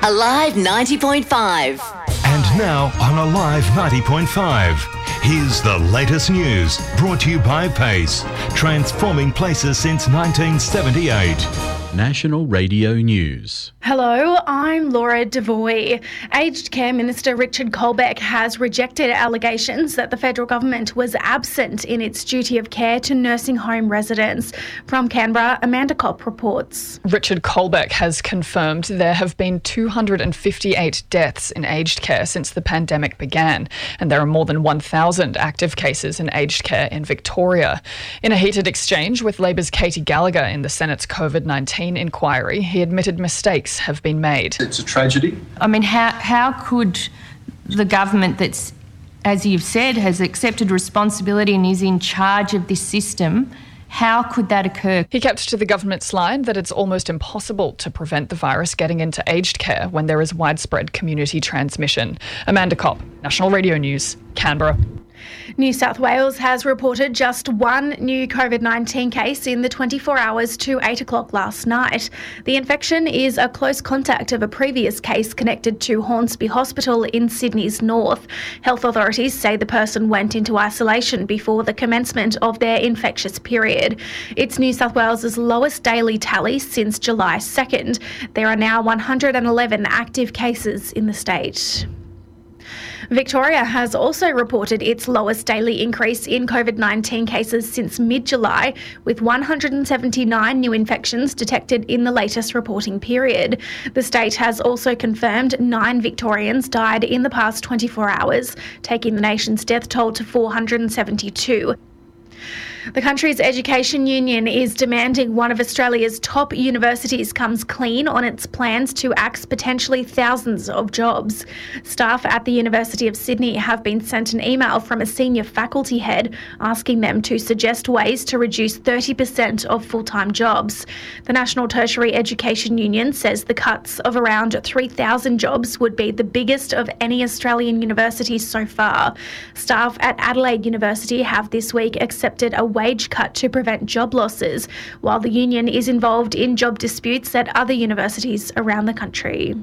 Alive 90.5. And now on Alive 90.5, here's the latest news brought to you by Pace, transforming places since 1978. National Radio News. Hello, I'm Laura Devoy. Aged Care Minister Richard Colbeck has rejected allegations that the federal government was absent in its duty of care to nursing home residents. From Canberra, Amanda Kopp reports. Richard Colbeck has confirmed there have been 258 deaths in aged care since the pandemic began, and there are more than 1,000 active cases in aged care in Victoria. In a heated exchange with Labor's Katie Gallagher in the Senate's COVID-19 inquiry, he admitted mistakes have been made. It's a tragedy. I mean, how could the government that's, as you've said, has accepted responsibility and is in charge of this system, how could that occur? He kept to the government's line that it's almost impossible to prevent the virus getting into aged care when there is widespread community transmission. Amanda Kopp, National Radio News, Canberra. New South Wales has reported just one new COVID-19 case in the 24 hours to 8 o'clock last night. The infection is a close contact of a previous case connected to Hornsby Hospital in Sydney's north. Health authorities say the person went into isolation before the commencement of their infectious period. It's New South Wales's lowest daily tally since July 2nd. There are now 111 active cases in the state. Victoria has also reported its lowest daily increase in COVID-19 cases since mid-July, with 179 new infections detected in the latest reporting period. The state has also confirmed 9 Victorians died in the past 24 hours, taking the nation's death toll to 472. The country's education union is demanding one of Australia's top universities comes clean on its plans to axe potentially thousands of jobs. Staff at the University of Sydney have been sent an email from a senior faculty head asking them to suggest ways to reduce 30% of full-time jobs. The National Tertiary Education Union says the cuts of around 3,000 jobs would be the biggest of any Australian university so far. Staff at Adelaide University have this week accepted a wage cut to prevent job losses, while the union is involved in job disputes at other universities around the country.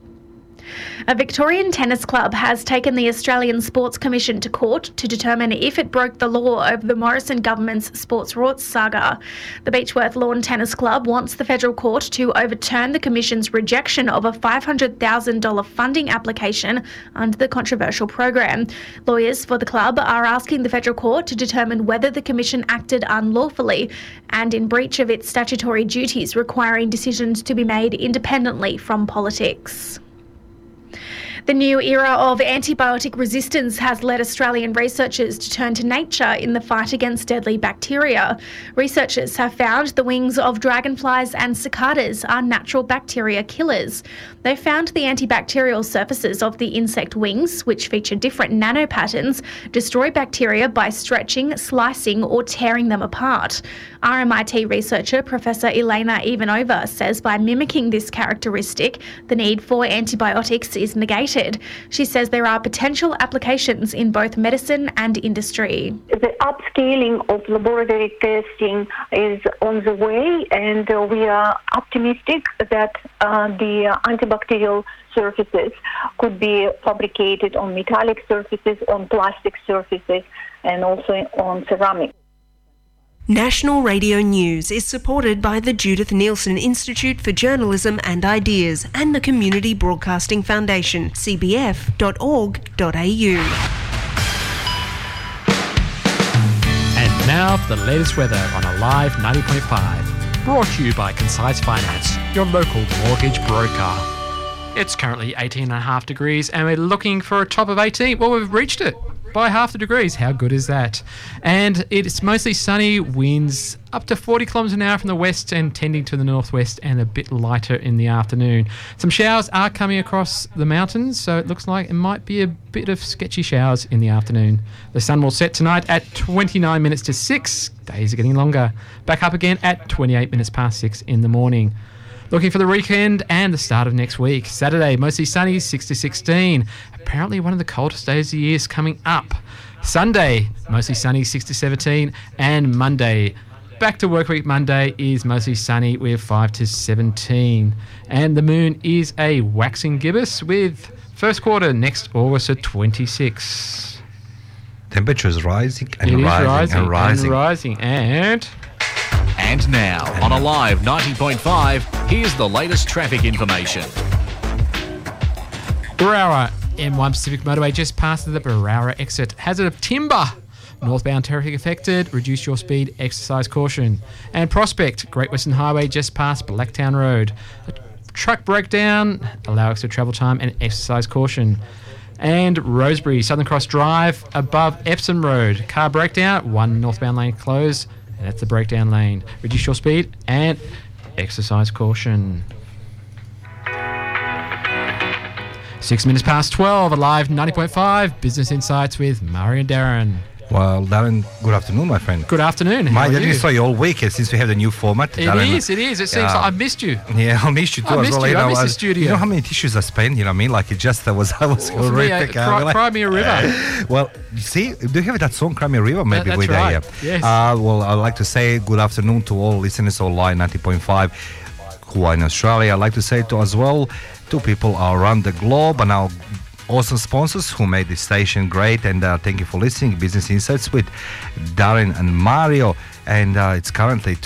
A Victorian tennis club has taken the Australian Sports Commission to court to determine if it broke the law over the Morrison government's sports rorts saga. The Beechworth Lawn Tennis Club wants the federal court to overturn the Commission's rejection of a $500,000 funding application under the controversial program. Lawyers for the club are asking the federal court to determine whether the Commission acted unlawfully and in breach of its statutory duties, requiring decisions to be made independently from politics. The new era of antibiotic resistance has led Australian researchers to turn to nature in the fight against deadly bacteria. Researchers have found the wings of dragonflies and cicadas are natural bacteria killers. They found the antibacterial surfaces of the insect wings, which feature different nanopatterns, destroy bacteria by stretching, slicing or tearing them apart. RMIT researcher Professor Elena Ivanova says by mimicking this characteristic, the need for antibiotics is negated. She says there are potential applications in both medicine and industry. The upscaling of laboratory testing is on the way, and we are optimistic that the antibacterial surfaces could be fabricated on metallic surfaces, on plastic surfaces, and also on ceramic. National Radio News is supported by the Judith Neilson Institute for Journalism and Ideas and the Community Broadcasting Foundation, cbf.org.au. And now for the latest weather on Alive 90.5. Brought to you by Concise Finance, your local mortgage broker. It's currently 18.5 degrees and we're looking for a top of 18. Well, we've reached it by half a degree. How good is that? And it's mostly sunny, winds up to 40 kilometres an hour from the west and tending to the northwest, and a bit lighter in the afternoon. Some showers are coming across the mountains, so it looks like it might be a bit of sketchy showers in the afternoon. The sun will set tonight at 29 minutes to 6. Days are getting longer. Back up again at 28 minutes past 6 in the morning. Looking for the weekend and the start of next week. Saturday, mostly sunny, 6 to 16. Apparently one of the coldest days of the year is coming up. Sunday, mostly sunny, 6 to 17. And Monday, Back to work week Monday is mostly sunny with 5 to 17. And the moon is a waxing gibbous with first quarter next August at 26. Temperature is rising and It is rising and rising. and rising. And now, on Alive 90.5, here's the latest traffic information. Berowra M1 Pacific Motorway just past the Berowra exit. Hazard of timber. Northbound traffic affected. Reduce your speed. Exercise caution. And Prospect, Great Western Highway just past Blacktown Road. A truck breakdown. Allow extra travel time and exercise caution. And Rosebery, Southern Cross Drive above Epsom Road. Car breakdown. One northbound lane closed. And that's the breakdown lane. Reduce your speed and exercise caution. 6 minutes past 12, Alive 90.5, Business Insights with Murray and Darren. Well, Darren, good afternoon, my friend. Good afternoon. How I are didn't you? saw you all week since we have the new format. Darren, It is. It seems like I've missed you. Yeah, I missed you too I as missed well. you. I missed the studio. You know how many tissues I spent? You know what I mean? Like it just I was horrific. Cry me a river. Well, you see, do you have that song "Cry Me a River"? Maybe That's with right. Yeah. Yes. Well, I'd like to say good afternoon to all listeners online 90.5 who are in Australia. I'd like to say to as well to people around the globe and our awesome sponsors who made this station great, and thank you for listening. Business Insights with Darren and Mario, and it's currently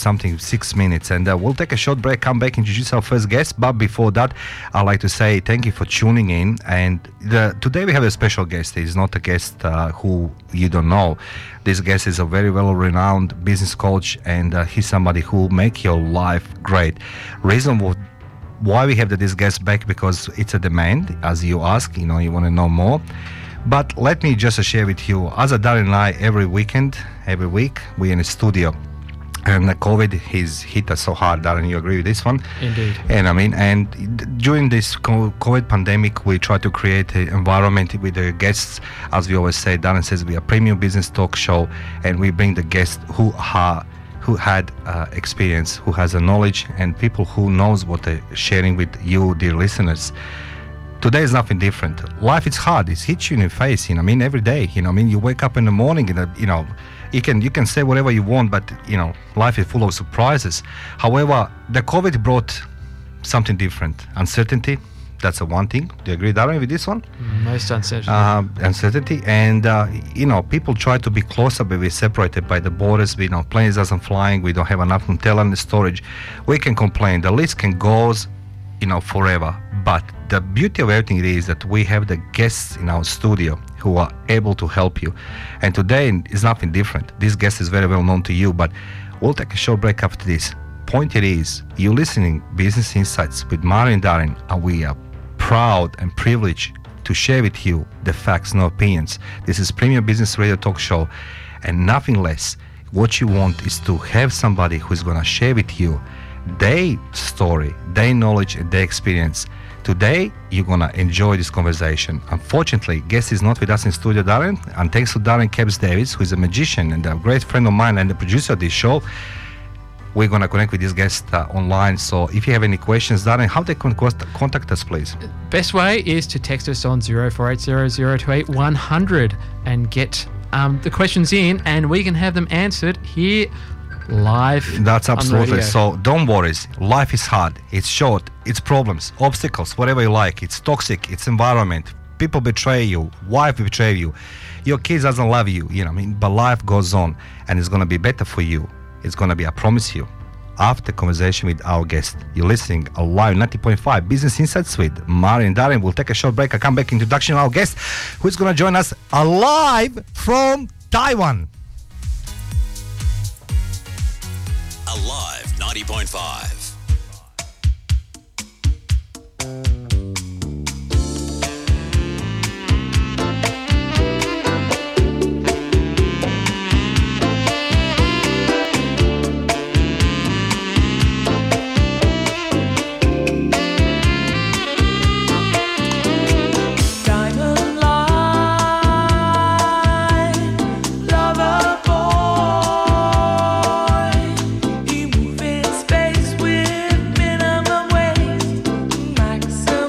6 minutes, and we'll take a short break, come back, introduce our first guest. But before that, I'd like to say thank you for tuning in. And today we have a special guest. He's not a guest who you don't know. This guest is a very well-renowned business coach, and he's somebody who make your life great. Reason why we have this guest back, because it's a demand, as you ask, you want to know more. But let me just share with you, as Darren and I, every week, we're in a studio. And the COVID has hit us so hard, Darren, you agree with this one? Indeed. And during this COVID pandemic, we try to create an environment with the guests. As we always say, Darren says we are a premium business talk show, and we bring the guests who had experience, who has a knowledge, and people who knows what they're sharing with you, dear listeners. Today is nothing different. Life is hard. It hits you in the face, every day. You wake up in the morning and, you can say whatever you want, but, life is full of surprises. However, the COVID brought something different. Uncertainty. That's the one thing. Do you agree, Darren, with this one? Most uncertainty. Uncertainty. And, people try to be closer, but we're separated by the borders. Planes aren't flying. We don't have enough hotel and storage. We can complain. The list can go, forever. But the beauty of everything is that we have the guests in our studio who are able to help you. And today is nothing different. This guest is very well known to you, but we'll take a short break after this. Point it is, you're listening Business Insights with Mari and Darren, and we are proud and privileged to share with you the facts, no opinions. This is Premium Business Radio Talk Show, and nothing less. What you want is to have somebody who's going to share with you their story, their knowledge, and their experience. Today, you're going to enjoy this conversation. Unfortunately, guest is not with us in studio, Darren, and thanks to Darren Kebs Davis, who is a magician and a great friend of mine and the producer of this show, we're going to connect with this guest online. So if you have any questions, Darren, how they can contact us, please? Best way is to text us on 0480 028 100 and get the questions in, and we can have them answered here live. That's absolutely. So don't worry. Life is hard. It's short. It's problems, obstacles, whatever you like. It's toxic. It's environment. People betray you. Wife betray you. Your kids doesn't love you. But life goes on, and it's going to be better for you. It's going to be, I promise you, after conversation with our guest. You're listening Alive 90.5 Business Insights with Mari and Darren. We'll take a short break. I come back, introduction of our guest, who's going to join us live from Taiwan. Alive 90.5. Space with minimum waste, maximum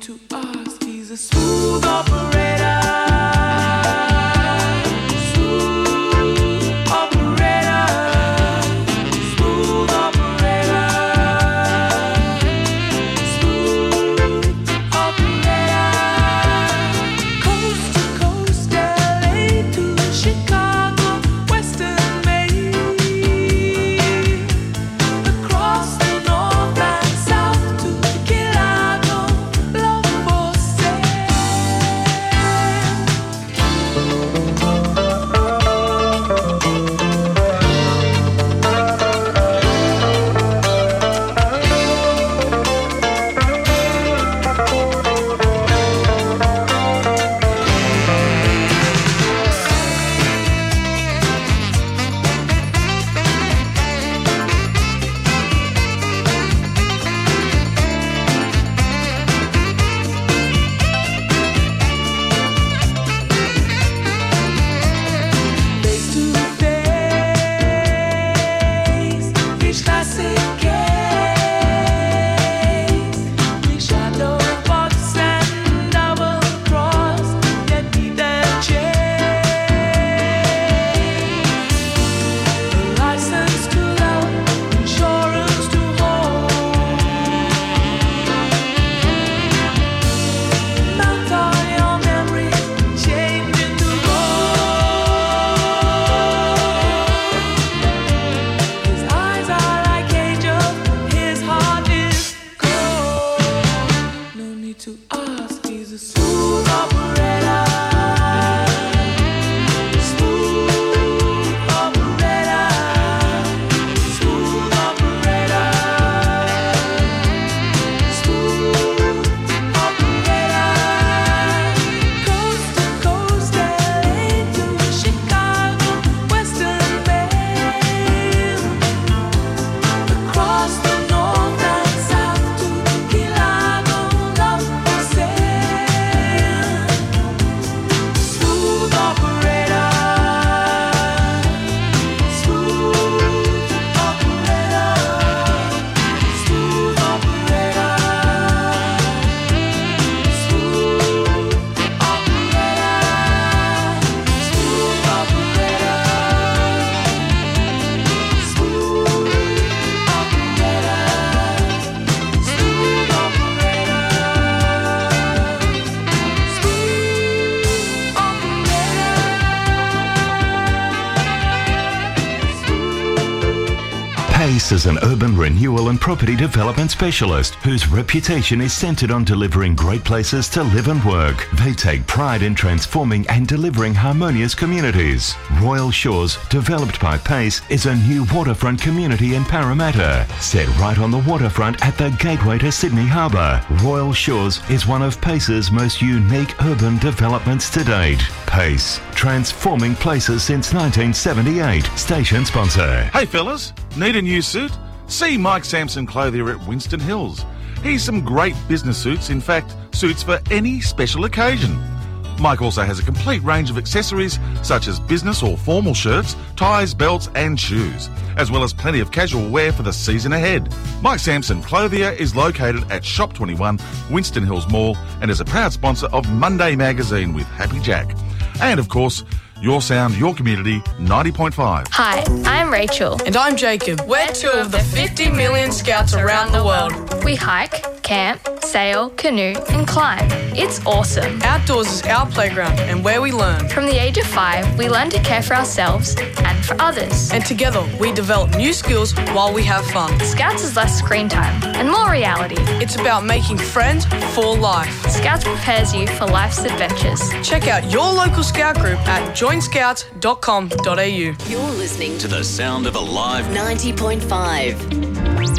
to ask. He's a smooth operator. Smooth operator. Smooth operator. Smooth operator. Coast to coast, LA to Chicago, Western Maine. Across the north and south to Kilago, love for sale. Face to face, each classic case. We shadow box and double cross, yet neither change. License to love, insurance to hold. Mount on your memory, change into gold. His eyes are like angels, his heart is cold. No need to ask, he's a smooth operator. Smooth operator. Smooth operator. Smooth operator. Coast to coast, LA to Chicago, Western Maine. Across the north and south to Kilago, love for sale. Smooth operator. Smooth operator. Smooth operator. Smooth Pace is an urban renewal and property development specialist whose reputation is centred on delivering great places to live and work. They take pride in transforming and delivering harmonious communities. Royal Shores, developed by Pace, is a new waterfront community in Parramatta, set right on the waterfront at the gateway to Sydney Harbour. Royal Shores is one of Pace's most unique urban developments to date. Pace, transforming places since 1978. Station sponsor. Hey fellas, need a new suit? See Mike Sampson Clothier at Winston Hills. Here's some great business suits, in fact, suits for any special occasion. Mike also has a complete range of accessories such as business or formal shirts, ties, belts and shoes, as well as plenty of casual wear for the season ahead. Mike Sampson Clothier is located at Shop 21, Winston Hills Mall, and is a proud sponsor of Monday Magazine with Happy Jack. And of course, Your Sound, Your Community, 90.5. Hi, I'm Rachel. And I'm Jacob. We're two of the 50 million scouts around the world. We hike, camp, sail, canoe and climb. It's awesome. Outdoors is our playground and where we learn. From the age of 5, we learn to care for ourselves and for others. And together we develop new skills while we have fun. Scouts is less screen time and more reality. It's about making friends for life. Scouts prepares you for life's adventures. Check out your local scout group at joinscouts.com.au. You're listening to the sound of Alive 90.5.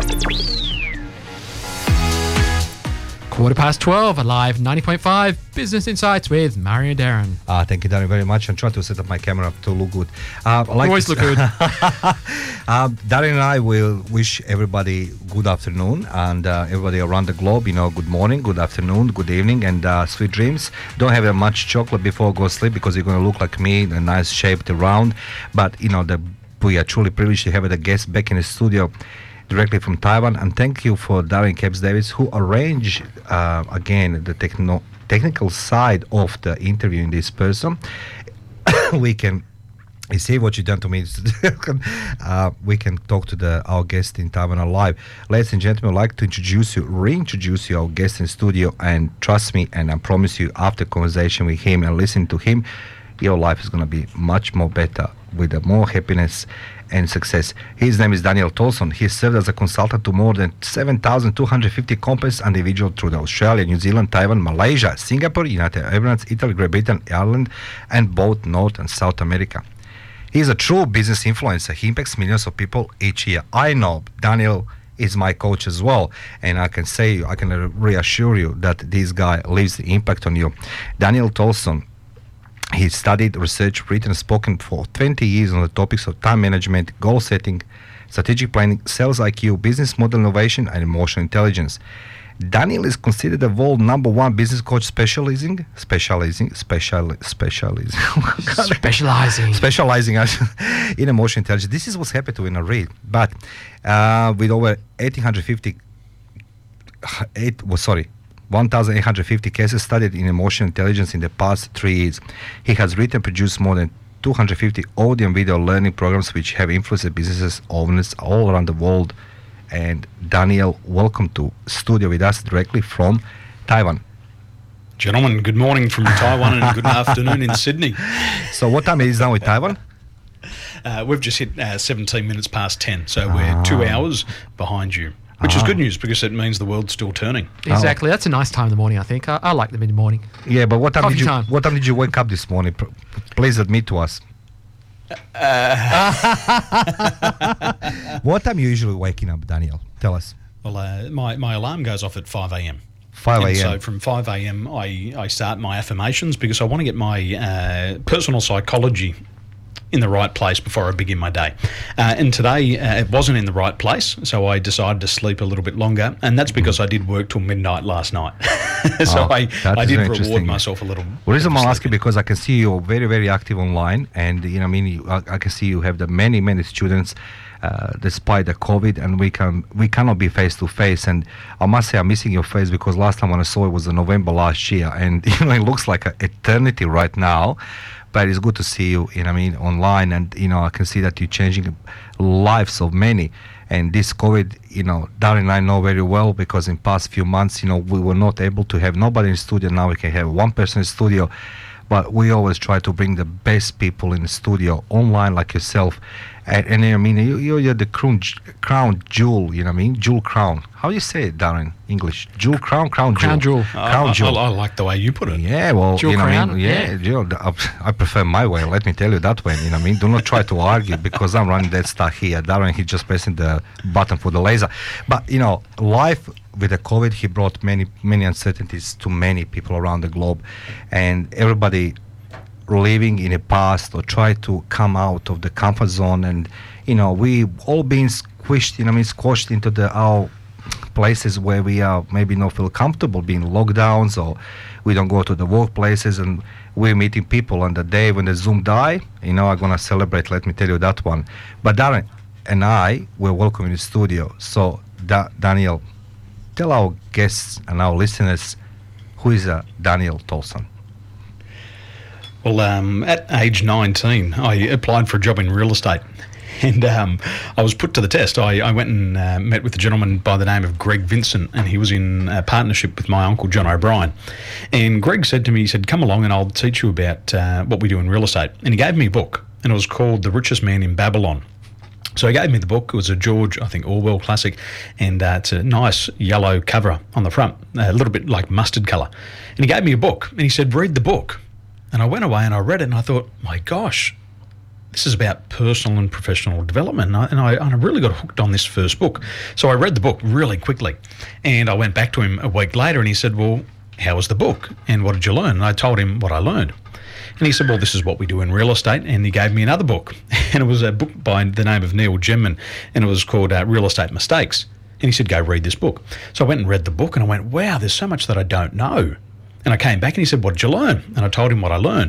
12:15, Alive 90.5, Business Insights with Mario Darren. Thank you, Darren, very much. I'm trying to set up my camera to look good. Always look good. Darren and I will wish everybody good afternoon, and everybody around the globe, good morning, good afternoon, good evening, and sweet dreams. Don't have much chocolate before go sleep because you're going to look like me, a nice shaped round. But we are truly privileged to have the guest back in the studio. directly from Taiwan. And thank you for Darren Capes Davis, who arranged, again, the technical side of the interview in this person. We can... You see what you've done to me. We can talk to our guest in Taiwan Live. Ladies and gentlemen, I'd like to reintroduce you our guest in studio, and trust me, and I promise you, after conversation with him and listening to him, your life is going to be much more better, with more happiness and success. His name is Daniel Tolson. He served as a consultant to more than 7,250 companies and individuals through Australia, New Zealand, Taiwan, Malaysia, Singapore, United Arab Emirates, Italy, Great Britain, Ireland, and both North and South America. He's a true business influencer. He impacts millions of people each year. I know Daniel is my coach as well, and I can reassure you that this guy leaves the impact on you. Daniel Tolson, he studied, researched, written, and spoken for 20 years on the topics of time management, goal setting, strategic planning, sales IQ, business model innovation, and emotional intelligence. Daniel is considered the world #1 business coach specializing in emotional intelligence. This is what's happened to when I read. But with over 1,850 cases studied in emotional intelligence in the past 3 years, he has written and produced more than 250 audio and video learning programs which have influenced businesses owners all around the world. And Daniel, welcome to studio with us directly from Taiwan. Gentlemen, good morning from Taiwan and good afternoon in Sydney. So what time is it now with Taiwan? We've just hit 17 minutes past 10, so we're 2 hours behind you, which is good news because it means the world's still turning. Exactly. That's a nice time in the morning, I think. I like the mid-morning. Yeah, but what time did you wake up this morning? Please admit to us. What time are you usually waking up, Daniel? Tell us. Well, my alarm goes off at 5 a.m. 5 a.m. So from 5 a.m. I start my affirmations because I want to get my personal psychology in the right place before I begin my day. And today it wasn't in the right place, so I decided to sleep a little bit longer, and that's because I did work till midnight last night. So I did reward myself a little. The reason I'm asking because I can see you're very, very active online, and I can see you have the many students despite the COVID, and we cannot be face to face. And I must say I'm missing your face because last time when I saw it was in November last year, and it looks like an eternity right now. But it's good to see you, online, and I can see that you're changing lives of many. And this COVID, Darren and I know very well because in past few months, we were not able to have nobody in the studio. Now we can have one person in the studio, but we always try to bring the best people in the studio online, like yourself. And you're the crown jewel, jewel crown. How do you say it, Darren? English? Jewel crown jewel. Crown jewel. Crown jewel. I like the way you put it. Yeah, well, jewel crown. I prefer my way. Let me tell you that way. Do not try to argue because I'm running that stuff here. Darren, he's just pressing the button for the laser. But life with the COVID, he brought many uncertainties to many people around the globe, and everybody living in the past or try to come out of the comfort zone, and we all been squished into our places where we are maybe not feel comfortable being lockdowns, or we don't go to the workplaces, and we're meeting people on the day when the Zoom die. I'm gonna celebrate, let me tell you that one. But Darren and I were welcome in the studio. So Daniel, tell our guests and our listeners who is Daniel Tolson. Well, at age 19, I applied for a job in real estate, and I was put to the test. I went and met with a gentleman by the name of Greg Vincent, and he was in partnership with my uncle John O'Brien. And Greg said to me, he said, "Come along and I'll teach you about what we do in real estate." And he gave me a book, and it was called The Richest Man in Babylon. So he gave me the book. It was a George, I think, Orwell classic, and it's a nice yellow cover on the front, a little bit like mustard colour. And he gave me a book, and he said, "Read the book." And I went away and I read it, and I thought, my gosh, this is about personal and professional development. And I really got hooked on this first book. So I read the book really quickly, and I went back to him a week later, and he said, "Well, how was the book? And what did you learn?" And I told him what I learned. And he said, "Well, this is what we do in real estate." And he gave me another book. And it was a book by the name of Neil Gemman, and it was called Real Estate Mistakes. And he said, "Go read this book." So I went and read the book, and I went, wow, there's so much that I don't know. And I came back and he said, "What did you learn?" And I told him what I learned.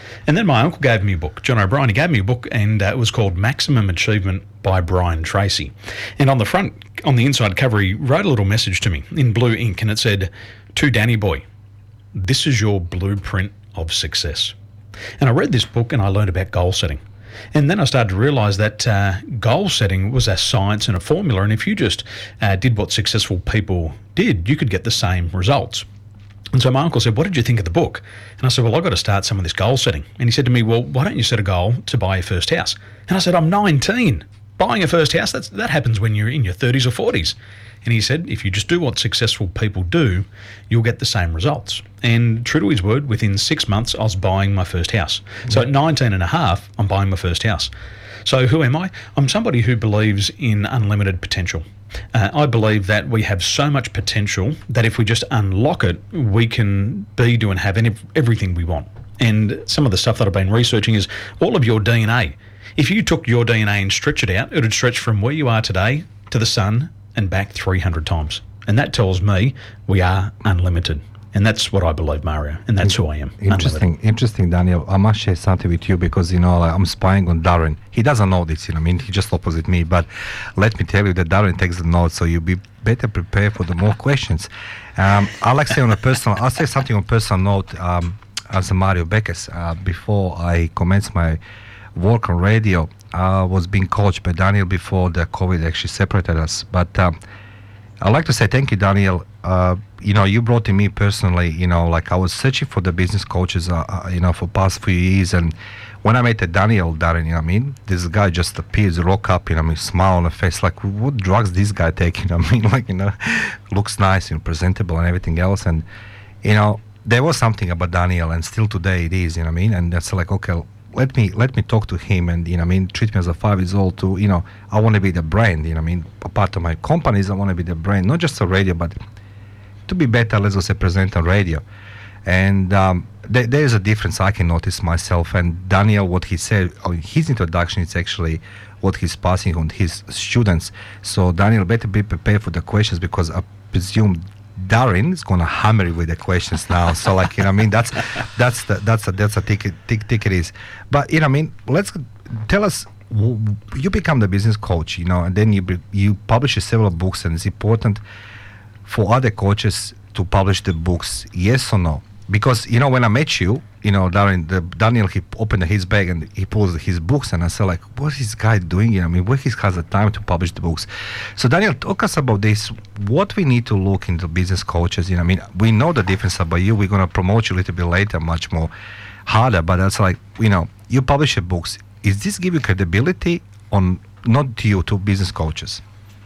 And then my uncle gave me a book, John O'Brien. He gave me a book, and it was called Maximum Achievement by Brian Tracy. And on the inside cover, he wrote a little message to me in blue ink, and it said, "To Danny boy, this is your blueprint of success." And I read this book and I learned about goal setting. And then I started to realise that goal setting was a science and a formula, and if you just did what successful people did, you could get the same results. And so my uncle said, "What did you think of the book?" And I said, "Well, I've got to start some of this goal setting." And he said to me, "Well, why don't you set a goal to buy your first house?" And I said, "I'm 19. Buying a first house, that happens when you're in your 30s or 40s. And he said, "If you just do what successful people do, you'll get the same results." And true to his word, within 6 months, I was buying my first house. So at 19 and a half, I'm buying my first house. So who am I? I'm somebody who believes in unlimited potential. I believe that we have so much potential that if we just unlock it, we can be, do and have everything we want. And some of the stuff that I've been researching is all of your DNA. If you took your DNA and stretch it out, it would stretch from where you are today to the sun and back 300 times. And that tells me we are unlimited. And that's what I believe, Mario. And that's who I am. Interesting, Daniel. I must share something with you because, I'm spying on Darren. He doesn't know this, he's just opposite me. But let me tell you that Darren takes the notes, so you'll be better prepared for the more questions. I'll say something on personal note as a Mario Beckes. Before I commenced my work on radio, I was being coached by Daniel before the COVID actually separated us. But I'd like to say thank you, Daniel. You brought in me personally, I was searching for the business coaches, for past few years. And when I met Daniel, Darren, this guy just appears, rock up, smile on the face, like, what drugs this guy taking? Looks nice, presentable and everything else. And, there was something about Daniel, and still today it is, and that's like, okay, let me talk to him and treat me as a 5 years old to I want to be the brand, a part of my companies. I want to be the brand, not just a radio, but to be better, let's say, present on radio. And there is a difference I can notice myself. And Daniel, what he said on his introduction, it's actually what he's passing on his students. So Daniel, better be prepared for the questions, because I presume Darren is going to hammer you with the questions now. So that's a ticket is. But let's tell us. You become the business coach, and then you publish several books, and it's important for other coaches to publish the books. Yes or no? Because when I met you, Daniel, he opened his bag and he pulls his books, and I said, like, what is this guy doing? Where he has the time to publish the books? So Daniel, talk us about this. What we need to look into business coaches. We know the difference about you. We're going to promote you a little bit later, much more harder. But that's like, you publish your books. Is this give you credibility on, not to you, to business coaches?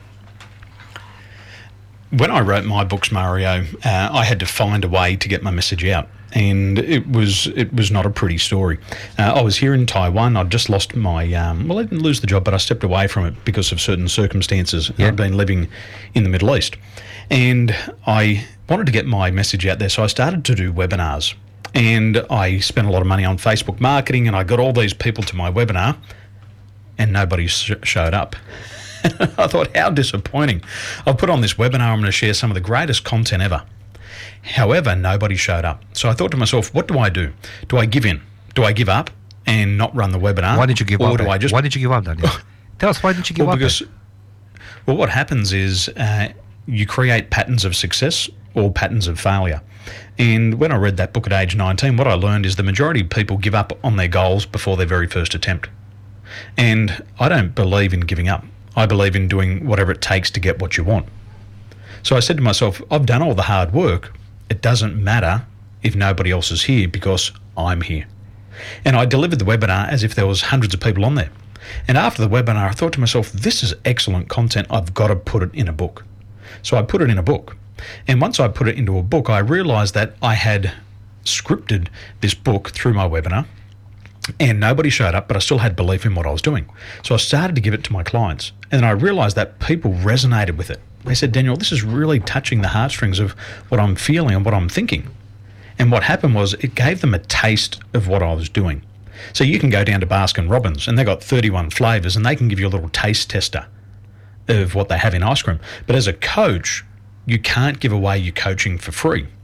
When I wrote my books, Mario, I had to find a way to get my message out, and it was not a pretty story. I was here in Taiwan. I'd just lost my I didn't lose the job, but I stepped away from it because of certain circumstances. Yeah. I'd been living in the Middle East, and I wanted to get my message out there, so I started to do webinars, and I spent a lot of money on Facebook marketing, and I got all these people to my webinar, and nobody showed up. I thought, how disappointing. I've put on this webinar, I'm going to share some of the greatest content ever. However, nobody showed up. So I thought to myself, what do? Do I give in? Do I give up and not run the webinar? Why did you give up? Why did you give up, Daniel? Tell us, why did you give up? Well, what happens is you create patterns of success or patterns of failure. And when I read that book at age 19, what I learned is the majority of people give up on their goals before their very first attempt. And I don't believe in giving up. I believe in doing whatever it takes to get what you want. So I said to myself, I've done all the hard work. It doesn't matter if nobody else is here because I'm here. And I delivered the webinar as if there was hundreds of people on there. And after the webinar, I thought to myself, this is excellent content. I've got to put it in a book. So I put it in a book. And once I put it into a book, I realised that I had scripted this book through my webinar. And nobody showed up, but I still had belief in what I was doing. So I started to give it to my clients. And then I realised that people resonated with it. They said, Daniel, this is really touching the heartstrings of what I'm feeling and what I'm thinking. And what happened was it gave them a taste of what I was doing. So you can go down to Baskin Robbins and they've got 31 flavours and they can give you a little taste tester of what they have in ice cream. But as a coach, you can't give away your coaching for free.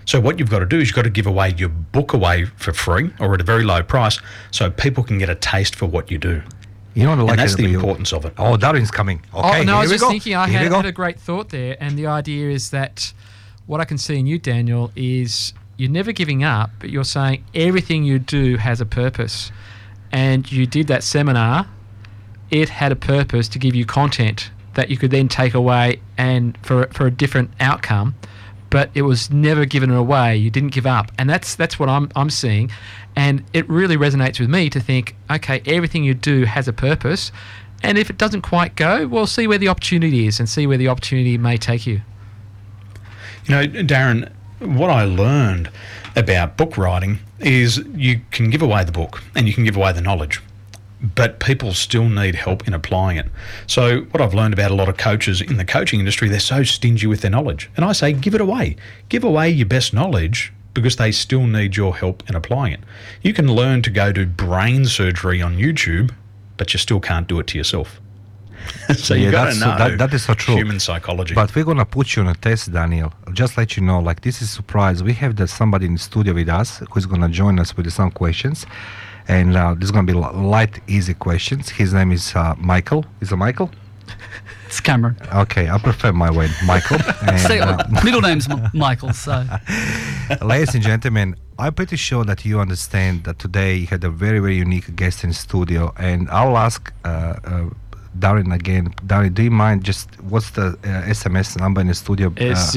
So what you've got to do is you've got to give away your book away for free or at a very low price so people can get a taste for what you do. You know, and that's the importance of it. Oh, Darren's coming. Okay, I was here just we go. thinking, I had a great thought there, and the idea is that what I can see in you, Daniel, is you're never giving up, but you're saying everything you do has a purpose. And you did that seminar, it had a purpose to give you content that you could then take away and for a different outcome, but it was never given away. You didn't give up. And that's what I'm seeing. And it really resonates with me to think, okay, everything you do has a purpose. And if it doesn't quite go, well, see where the opportunity is and see where the opportunity may take you. You know, Darren, what I learned about book writing is you can give away the book and you can give away the knowledge, but people still need help in applying it. So what I've learned about a lot of coaches in the coaching industry, they're so stingy with their knowledge. And I say, give it away. Give away your best knowledge because they still need your help in applying it. You can learn to go do brain surgery on YouTube, but you still can't do it to yourself. So you got to know that is so true. Human psychology. But we're going to put you on a test, Daniel. Just let you know, like, this is a surprise. We have somebody in the studio with us who's going to join us with some questions. And this is going to be light, easy questions. His name is Michael. Is it Michael? It's Cameron. Okay, I prefer my way, Michael. And, middle name's Michael, so. Ladies and gentlemen, I'm pretty sure that you understand that today you had a very, very unique guest in the studio. And I'll ask Darren again. Darren, do you mind just what's the SMS number in the studio? It's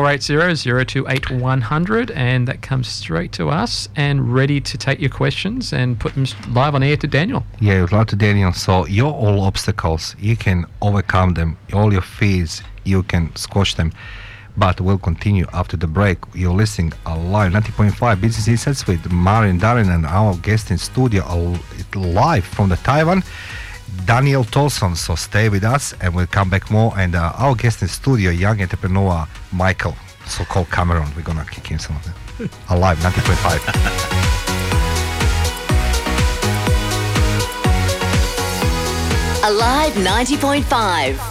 0480-028-100, and that comes straight to us and ready to take your questions and put them live on air to Daniel. Yeah, live to Daniel. So your all obstacles, you can overcome them. All your fears, you can squash them. But we'll continue after the break. You're listening live 90.5 Business Insights with Mari and Darren, and our guest in studio live from the Taiwan, Daniel Tolson. So stay with us and we'll come back more. And our guest in studio, young entrepreneur Michael, so-called Cameron. We're gonna kick in some of them. Alive 90.5. Alive 90.5.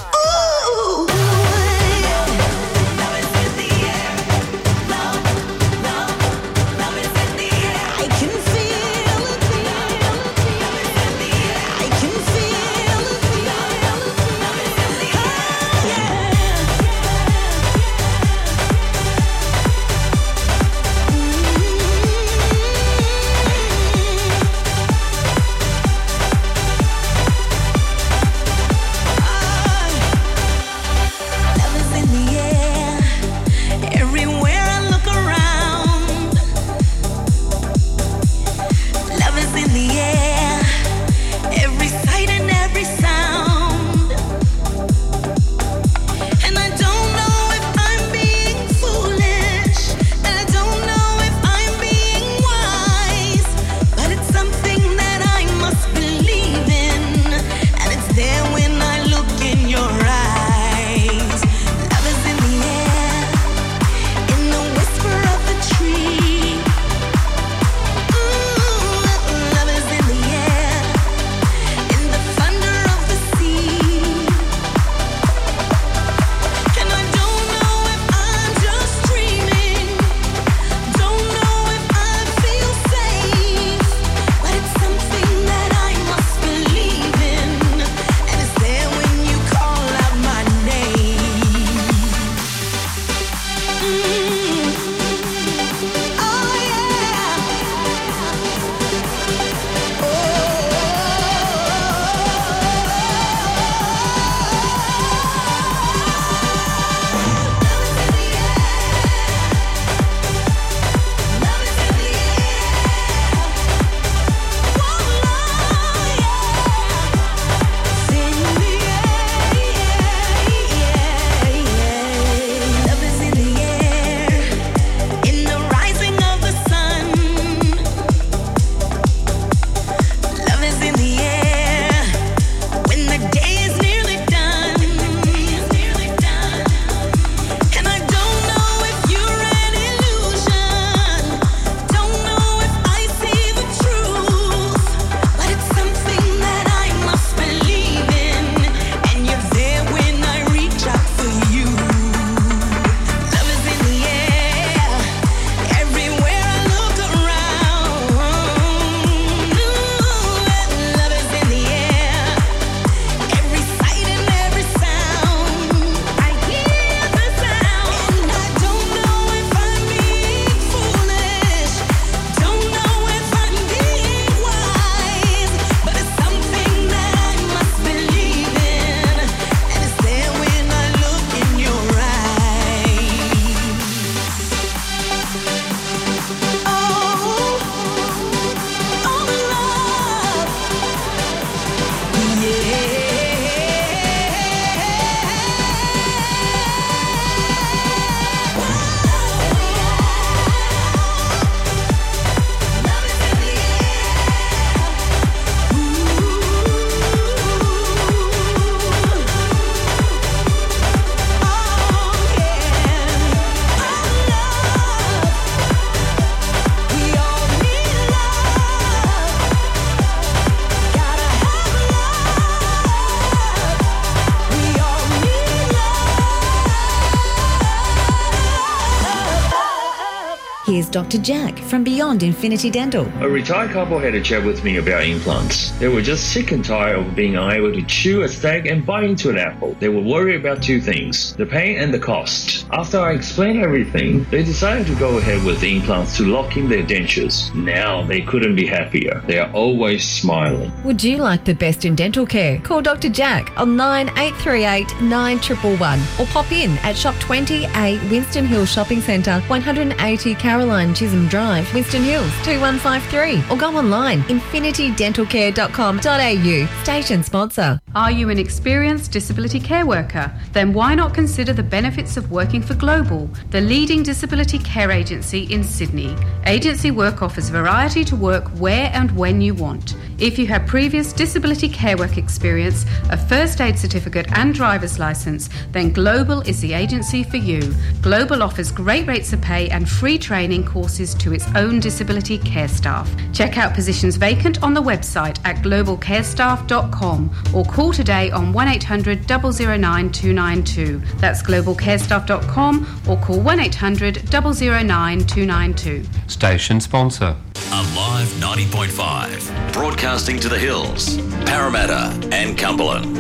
Here's Dr. Jack from Beyond Infinity Dental. A retired couple had a chat with me about implants. They were just sick and tired of being unable to chew a steak and bite into an apple. They were worried about two things, the pain and the cost. After I explained everything, they decided to go ahead with the implants to lock in their dentures. Now they couldn't be happier. They are always smiling. Would you like the best in dental care? Call Dr. Jack on 9838 9111 or pop in at Shop 20A Winston Hills Shopping Centre, 180 Caroline Chisholm Drive, Winston Hills 2153, or go online infinitydentalcare.com.au. Station sponsor. Are you an experienced disability care worker? Then why not consider the benefits of working for Global, the leading disability care agency in Sydney. Agency work offers variety to work where and when you want. If you have previous disability care work experience, a first aid certificate and driver's licence, then Global is the agency for you. Global offers great rates of pay and free training courses to its own disability care staff. Check out positions vacant on the website at globalcarestaff.com or call today on 1800 009 292. That's globalcarestaff.com or call 1800 009 292. Station sponsor. Alive 90.5. Broadcasting to the hills, Parramatta and Cumberland.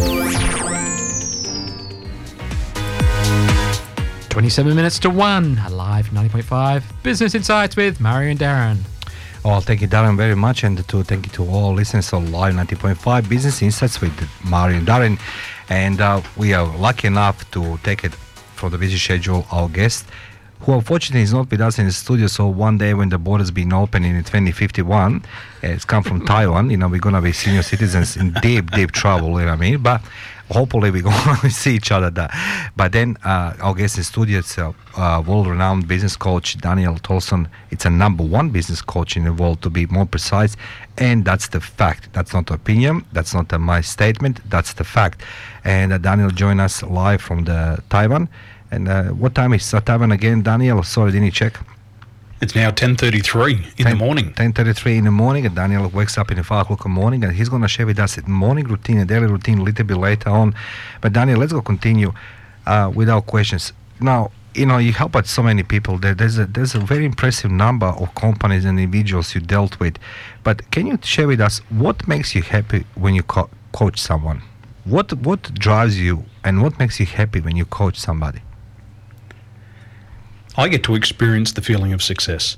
27 minutes to 1. Alive 90.5. Business Insights with Mario and Darren. Well, thank you, Darren, very much, and thank you to all listeners of Live 90.5 Business Insights with Mario and Darren. And we are lucky enough to take it from the busy schedule our guest, who unfortunately is not with us in the studio. So one day when the borders being open in 2051, it's come from Taiwan. We're going to be senior citizens in deep trouble, you know what I mean? But hopefully we're going to see each other there. But then our guest in the studio is a world-renowned business coach, Daniel Tolson. It's a #1 business coach in the world, to be more precise. And that's the fact. That's not opinion. That's not my statement. That's the fact. And Daniel joined us live from the Taiwan. And what time is Taiwan again, Daniel? Sorry, didn't you check? It's now 10:33 in the morning. 10:33 in the morning, and Daniel wakes up in the 5 o'clock in the morning, and he's going to share with us a morning routine, a daily routine, a little bit later on. But Daniel, let's go continue with our questions. Now, you help out so many people. There's a very impressive number of companies and individuals you dealt with. But can you share with us what makes you happy when you coach someone? What drives you, and what makes you happy when you coach somebody? I get to experience the feeling of success.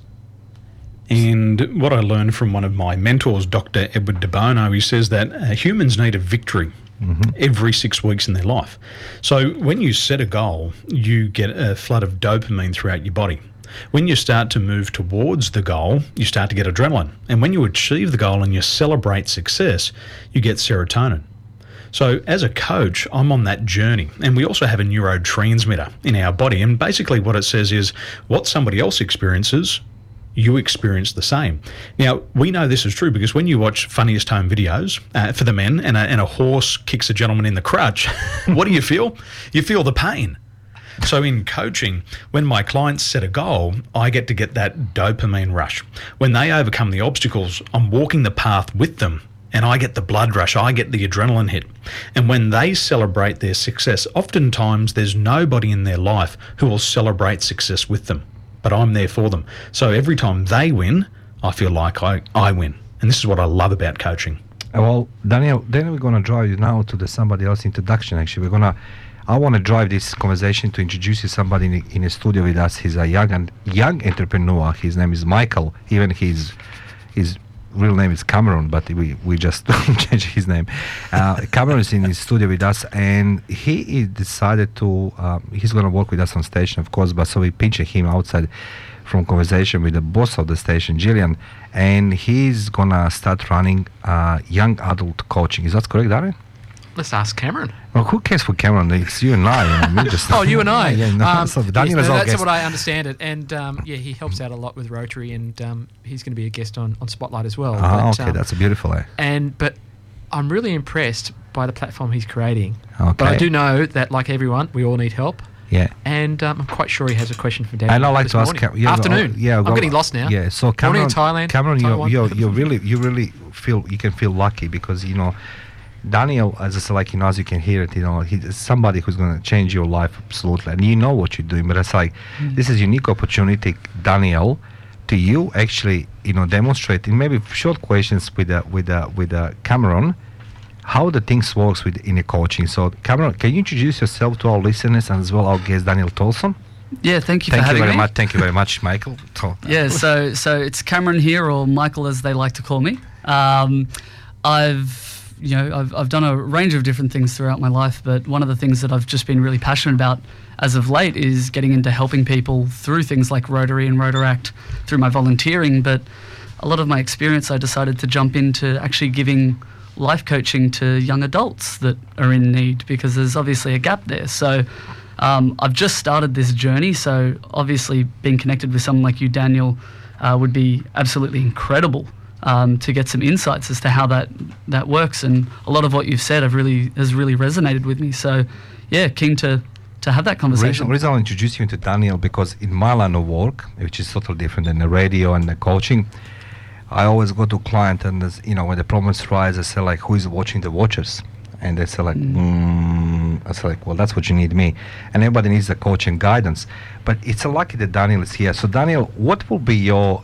And what I learned from one of my mentors, Dr. Edward de Bono, he says that humans need a victory every 6 weeks in their life. So when you set a goal, you get a flood of dopamine throughout your body. When you start to move towards the goal, you start to get adrenaline. And when you achieve the goal and you celebrate success, you get serotonin. So as a coach, I'm on that journey. And we also have a neurotransmitter in our body. And basically what it says is what somebody else experiences, you experience the same. Now, we know this is true because when you watch Funniest Home Videos for the men and a horse kicks a gentleman in the crutch, what do you feel? You feel the pain. So in coaching, when my clients set a goal, I get to get that dopamine rush. When they overcome the obstacles, I'm walking the path with them. And I get the blood rush, I get the adrenaline hit. And when they celebrate their success, oftentimes there's nobody in their life who will celebrate success with them, but I'm there for them. So every time they win, I feel like I win. And this is what I love about coaching. Well, Daniel, then we're going to drive you now to somebody else introduction. Actually, I want to drive this conversation to introduce you somebody in the studio with us. He's a young entrepreneur. His name is Michael. Even his real name is Cameron, but we just changed his name. Cameron is in the studio with us, and he decided to he's going to work with us on station, of course, but so we pinch him outside from conversation with the boss of the station, Gillian, and he's going to start running young adult coaching. Is that correct, Darren? Let's ask Cameron. Well, who cares for Cameron? It's you and I. Oh, you and I. So Daniel is that's what I understand it. And he helps out a lot with Rotary, and he's going to be a guest on Spotlight as well. Okay, that's a beautiful. But I'm really impressed by the platform he's creating. Okay. But I do know that, like everyone, we all need help. Yeah. And I'm quite sure he has a question for Daniel. And I'd like to ask afternoon. I'm getting lost now. Yeah. So Cameron, morning in Thailand. Cameron, you really feel lucky because Daniel, as I said, like, as you can hear it, he's somebody who's going to change your life absolutely, and you know what you're doing. But it's like this is unique opportunity, Daniel, to you actually, demonstrate in maybe short questions with Cameron how the things works in a coaching. So, Cameron, can you introduce yourself to our listeners and as well our guest Daniel Tolson? Yeah, thank you for having me. Thank you very much, Michael. Yeah, so it's Cameron here, or Michael as they like to call me. I've done a range of different things throughout my life, but one of the things that I've just been really passionate about as of late is getting into helping people through things like Rotary and Rotaract through my volunteering. But a lot of my experience, I decided to jump into actually giving life coaching to young adults that are in need, because there's obviously a gap there. So I've just started this journey, so obviously being connected with someone like you, Daniel, would be absolutely incredible to get some insights as to how that works. And a lot of what you've said has really resonated with me. So, yeah, keen to have that conversation. The reason I'll introduce you into Daniel, because in my line of work, which is totally different than the radio and the coaching, I always go to client and, when the problems rise, I say, like, who is watching the watchers? And they say, like, I say, like, well, that's what you need me. And everybody needs the coach and guidance. But it's lucky that Daniel is here. So, Daniel, what will be your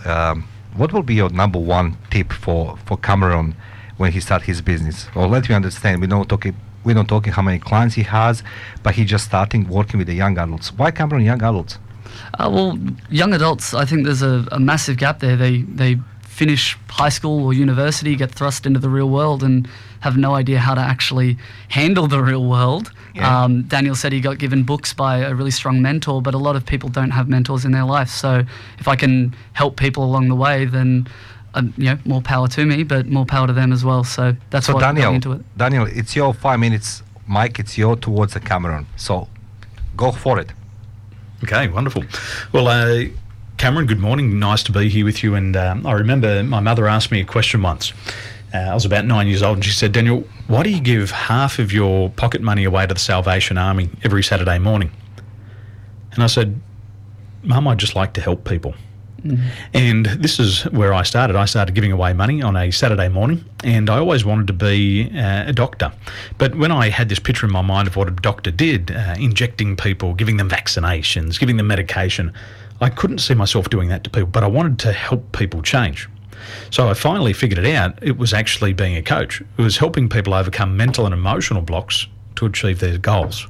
number one tip for Cameron when he starts his business? Or let me understand, we're not talking how many clients he has, but he's just starting working with the young adults. Why Cameron young adults? Well, young adults, I think there's a massive gap there. They finish high school or university, get thrust into the real world and have no idea how to actually handle the real world. Yeah. Daniel said he got given books by a really strong mentor, but a lot of people don't have mentors in their life. So if I can help people along the way, then more power to me, but more power to them as well. So that's what I'm going into it. Daniel, it's your 5 minutes. Mike, it's your towards the Cameron. So go for it. Okay, wonderful. Well, Cameron, good morning. Nice to be here with you. And I remember my mother asked me a question once. I was about 9 years old, and she said, Daniel, why do you give half of your pocket money away to the Salvation Army every Saturday morning? And I said, Mum, I just like to help people. Mm-hmm. And this is where I started. I started giving away money on a Saturday morning, and I always wanted to be a doctor. But when I had this picture in my mind of what a doctor did, injecting people, giving them vaccinations, giving them medication, I couldn't see myself doing that to people, but I wanted to help people change. So I finally figured it out. It was actually being a coach. It was helping people overcome mental and emotional blocks to achieve their goals.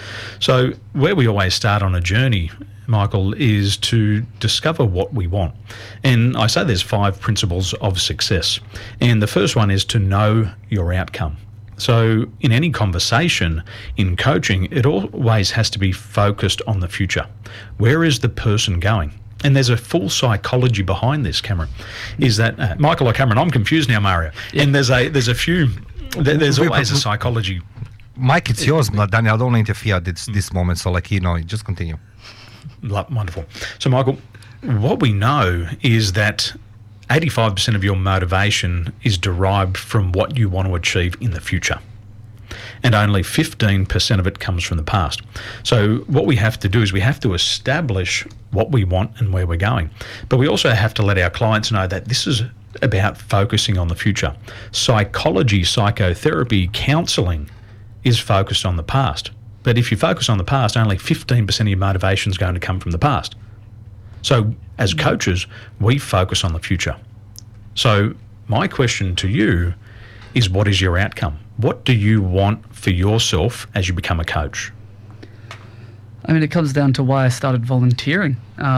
So where we always start on a journey, Michael, is to discover what we want. And I say there's 5 principles of success. And the first one is to know your outcome. So in any conversation, in coaching, it always has to be focused on the future. Where is the person going? And there's a full psychology behind this, Cameron. Is that Michael or Cameron? I'm confused now, Mario. Yeah. And there's always a psychology. Mike, it's yours, Daniel. I don't want to interfere at this moment, so just continue. Wonderful. So, Michael, what we know is that 85% of your motivation is derived from what you want to achieve in the future. And only 15% of it comes from the past. So what we have to do is we have to establish what we want and where we're going. But we also have to let our clients know that this is about focusing on the future. Psychology, psychotherapy, counselling is focused on the past. But if you focus on the past, only 15% of your motivation is going to come from the past. So as coaches, we focus on the future. So my question to you is, what is your outcome? What do you want for yourself as you become a coach? I mean, it comes down to why I started volunteering,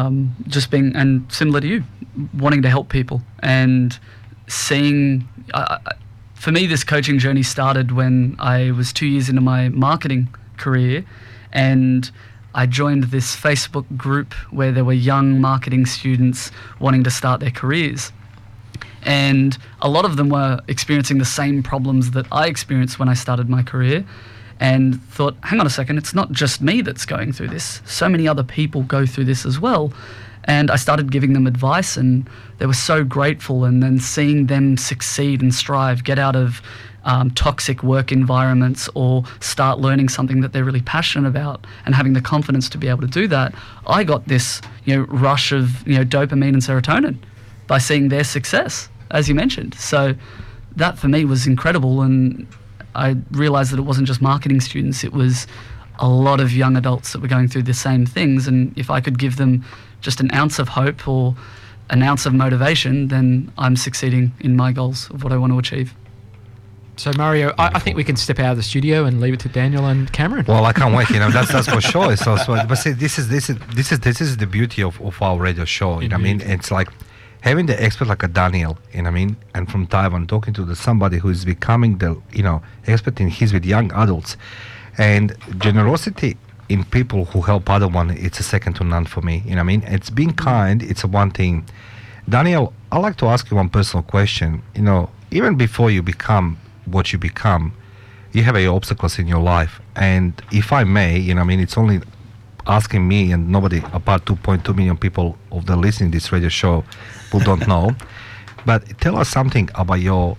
and similar to you, wanting to help people and seeing, for me, this coaching journey started when I was 2 years into my marketing career, and I joined this Facebook group where there were young marketing students wanting to start their careers. And a lot of them were experiencing the same problems that I experienced when I started my career, and thought, hang on a second, it's not just me that's going through this. So many other people go through this as well. And I started giving them advice, and they were so grateful. And then seeing them succeed and strive, get out of toxic work environments, or start learning something that they're really passionate about, and having the confidence to be able to do that, I got this rush of dopamine and serotonin by seeing their success, as you mentioned. So that for me was incredible, and I realised that it wasn't just marketing students, it was a lot of young adults that were going through the same things, and if I could give them just an ounce of hope or an ounce of motivation, then I'm succeeding in my goals of what I want to achieve. So Mario, I think we can step out of the studio and leave it to Daniel and Cameron. Well, I can't wait. That's for sure. So, but see, this is the beauty of our radio show. You know what I mean? It's like having the expert like a Daniel. You know what I mean? And from Taiwan, talking to somebody who is becoming the expert in his with young adults, and generosity in people who help other one. It's a second to none for me. You know what I mean? It's being kind. It's one thing. Daniel, I'd like to ask you one personal question. Even before you become what you become, you have obstacles in your life, and if I may, it's only asking me and nobody apart 2.2 million people of the listening to this radio show who don't know, but tell us something about your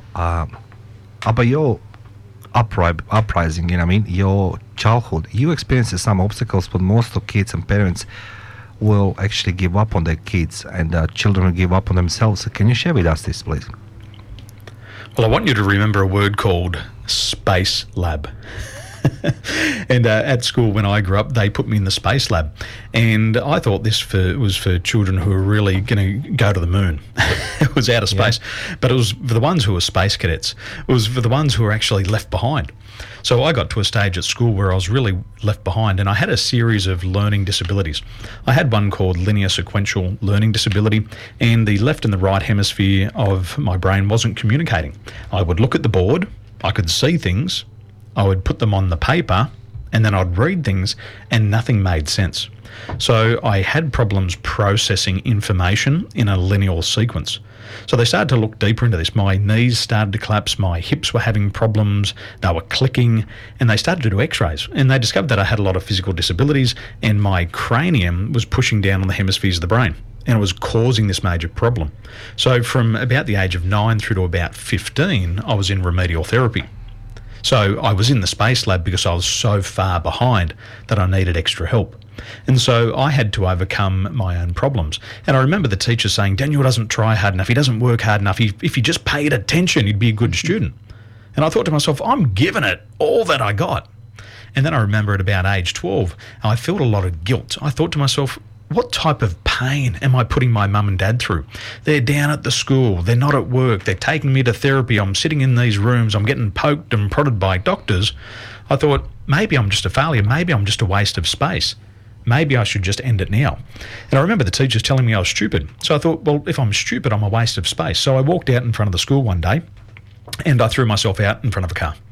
uprising. Your childhood. You experienced some obstacles, but most of kids and parents will actually give up on their kids, and children will give up on themselves. Can you share with us this, please? Well, I want you to remember a word called Space Lab. And at school when I grew up, they put me in the Space Lab. And I thought this was for children who were really going to go to the moon. It was outer space. Yeah. But it was for the ones who were space cadets. It was for the ones who were actually left behind. So I got to a stage at school where I was really left behind, and I had a series of learning disabilities. I had one called linear sequential learning disability, and the left and the right hemisphere of my brain wasn't communicating. I would look at the board, I could see things, I would put them on the paper, and then I'd read things, and nothing made sense. So I had problems processing information in a linear sequence. So they started to look deeper into this. My knees started to collapse, my hips were having problems, they were clicking, and they started to do x-rays. And they discovered that I had a lot of physical disabilities, and my cranium was pushing down on the hemispheres of the brain, and it was causing this major problem. So from about the age of 9 through to about 15, I was in remedial therapy. So I was in the Space Lab because I was so far behind that I needed extra help. And so I had to overcome my own problems. And I remember the teacher saying, Daniel doesn't try hard enough, he doesn't work hard enough, if he just paid attention, he'd be a good student. And I thought to myself, I'm giving it all that I got. And then I remember at about age 12, I felt a lot of guilt. I thought to myself, what type of pain am I putting my mum and dad through? They're down at the school, they're not at work, they're taking me to therapy, I'm sitting in these rooms, I'm getting poked and prodded by doctors. I thought, maybe I'm just a failure, maybe I'm just a waste of space. Maybe I should just end it now. And I remember the teachers telling me I was stupid. So I thought, well, if I'm stupid, I'm a waste of space. So I walked out in front of the school one day and I threw myself out in front of a car.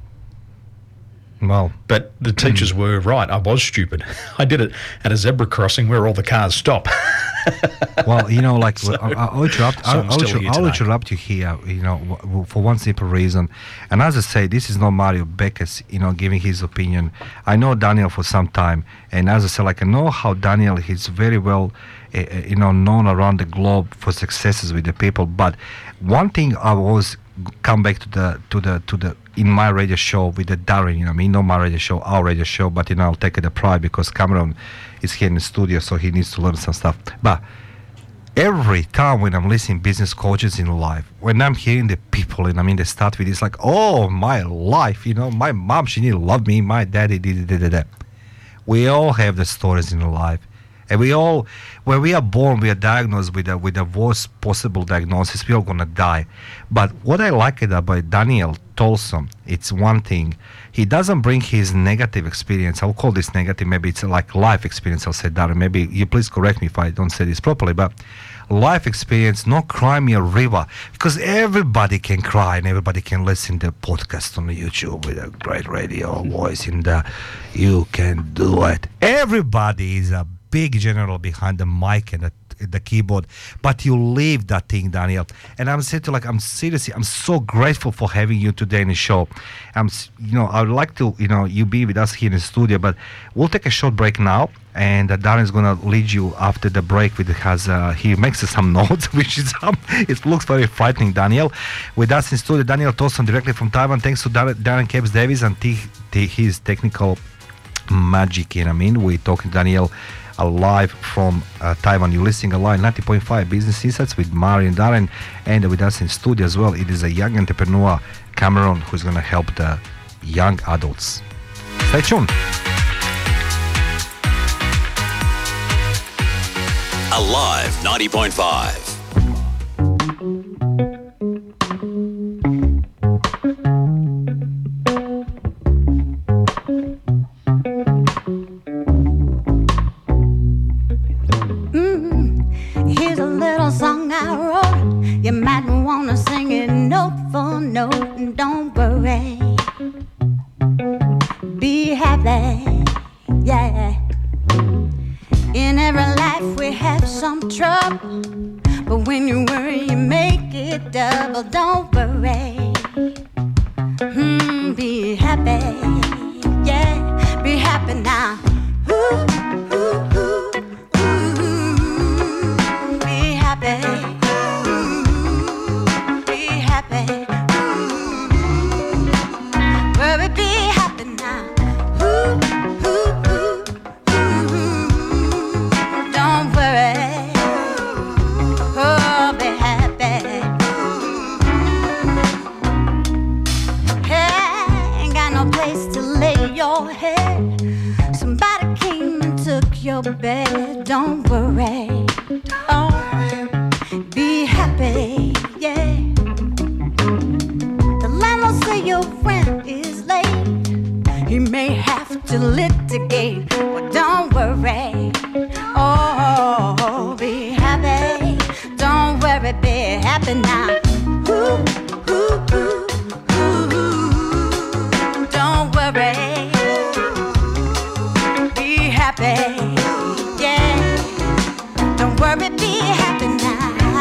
Well, but the teachers were right. I was stupid. I did it at a zebra crossing where all the cars stop. Well, I'll interrupt you here, for one simple reason. And as I say, this is not Mario Beckes, giving his opinion. I know Daniel for some time. And as I say, I know how Daniel is very well, known around the globe for successes with the people. But one thing I always come back to the in my radio show with the Darren, not my radio show, our radio show, but I'll take it a pride because Cameron is here in the studio, so he needs to learn some stuff. But every time when I'm listening business coaches in life, when I'm hearing the people, they start with it's like, oh, my life, my mom, she didn't love me, my daddy did that. We all have the stories in life. And we all, when we are born, we are diagnosed with the worst possible diagnosis. We're all going to die. But what I like about Daniel Tolson, it's one thing. He doesn't bring his negative experience. I'll call this negative. Maybe it's like life experience. I'll say that. Maybe you please correct me if I don't say this properly. But life experience, not cry me a river. Because everybody can cry and everybody can listen to podcast on the YouTube with a great radio voice. And you can do it. Everybody is a big general behind the mic and the keyboard, but you leave that thing, Daniel. And I'm saying I'm seriously, I'm so grateful for having you today in the show. I would like to, you be with us here in the studio, but we'll take a short break now, and Darren is going to lead you after the break he makes some notes, which is it looks very frightening. Daniel, with us in studio, Daniel Tolson, directly from Taiwan. Thanks to Darren Capes Davis and his technical magic. We're talking to Daniel live from Taiwan. You're listening alive 90.5 Business Insights with Mari and Darren, and with us in studio as well, it is a young entrepreneur, Cameron, who's going to help the young adults. Stay tuned. Alive 90.5. Here's a little song I wrote. You might want to sing it note for note. And don't worry, be happy, yeah. In every life we have some trouble, but when you worry you make it double. Don't worry, be happy, yeah. Be happy now. Ooh, ooh, ooh, ooh. Be happy, be happy. Worry, be happy now. Ooh, ooh, ooh. Don't worry, oh, be happy. Hey, ain't got no place to lay your head. Somebody came and took your bed. Don't worry, oh, be happy, yeah. The landlord say your rent is late. He may have to litigate. Well, don't worry. Oh, be happy. Don't worry, be happy now. Ooh, ooh, ooh, ooh. Don't worry. Be happy. Yeah. Don't worry, be happy now.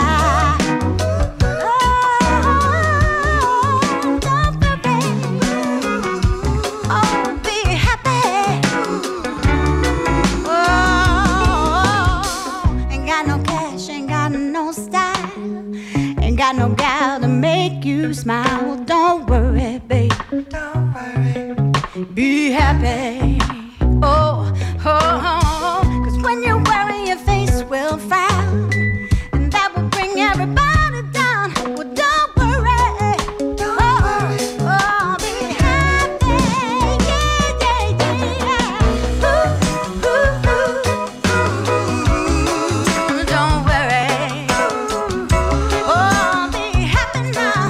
Got no gal to make you smile. Well, don't worry, babe. Don't worry. Be happy. Oh, oh, oh. 'Cause when you worry, your face will frown, and that will bring everybody down. Well, don't worry. Don't worry. Oh, be happy. Yeah, yeah, yeah. Ooh, ooh, ooh. Don't worry. Oh, be happy now.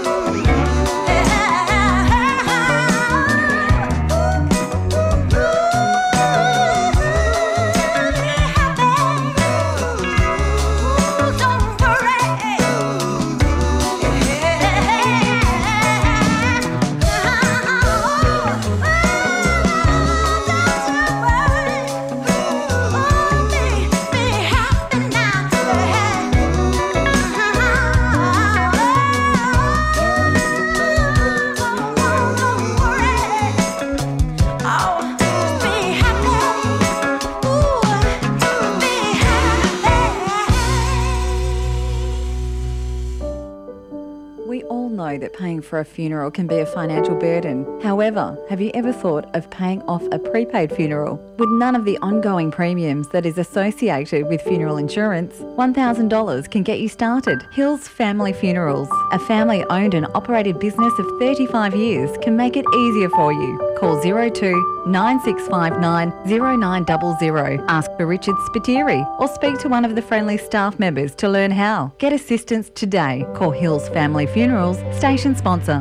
We all know that paying for a funeral can be a financial burden. However, have you ever thought of paying off a prepaid funeral? With none of the ongoing premiums that is associated with funeral insurance, $1,000 can get you started. Hills Family Funerals, a family-owned and operated business of 35 years, can make it easier for you. Call 02 9659 0900. Ask for Richard Spiteri or speak to one of the friendly staff members to learn how. Get assistance today. Call Hills Family Funerals, station sponsor.